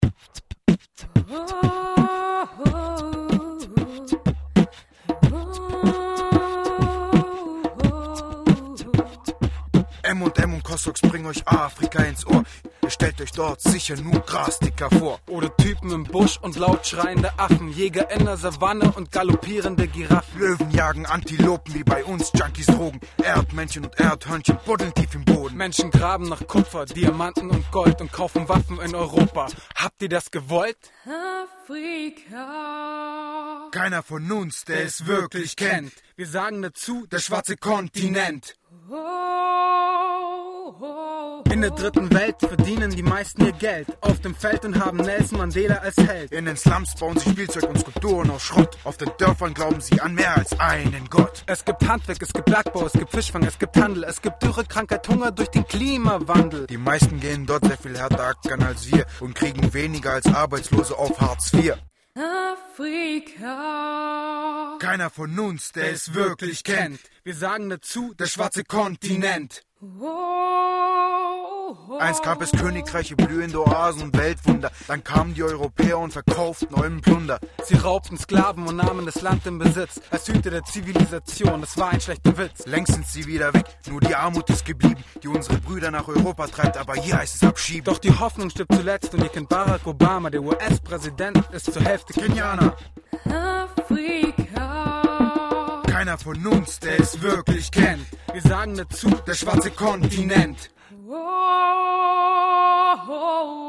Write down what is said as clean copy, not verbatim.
M&M und Kossox bringen euch Afrika ins Ohr. Ihr stellt euch dort sicher nur Grasdicker vor. Oder Typen im Busch und laut schreiende Affen, Jäger in der Savanne und galoppierende Giraffen. Löwen jagen Antilopen wie bei uns, Junkies drogen. Erdmännchen und Erdhörnchen buddeln tief im Boden. Menschen graben nach Kupfer, Diamanten und Gold und kaufen Waffen in Europa. Habt ihr das gewollt? Afrika. Keiner von uns, der es wirklich kennt. Wir sagen dazu, Der schwarze Kontinent. In der dritten Welt verdienen die meisten ihr Geld auf dem Feld und haben Nelson Mandela als Held. In den Slums bauen sie Spielzeug und Skulpturen aus Schrott. Auf den Dörfern glauben sie an mehr als einen Gott. Es gibt Handwerk, es gibt Bergbau, es gibt Fischfang, es gibt Handel, es gibt Dürre, Krankheit, Hunger durch den Klimawandel. Die meisten gehen dort sehr viel härter ackern als wir und kriegen weniger als Arbeitslose auf Hartz IV. Afrika. Keiner von uns, der es wirklich kennt. Wir sagen dazu, Der schwarze Kontinent. Einst gab es Königreiche, blühende Oasen und Weltwunder. Dann kamen die Europäer und verkauften euren Plunder. Sie raubten Sklaven und nahmen das Land in Besitz. Als Hüter der Zivilisation, das war ein schlechter Witz. Längst sind sie wieder weg, nur die Armut ist geblieben, die unsere Brüder nach Europa treibt, aber hier heißt es abschieben. Doch die Hoffnung stirbt zuletzt und ihr kennt Barack Obama, der US-Präsident, ist zur Hälfte Kenianer. Afrika. Keiner von uns, der es wirklich kennt. Wir sagen dazu, Der schwarze Kontinent. Oh, oh, oh.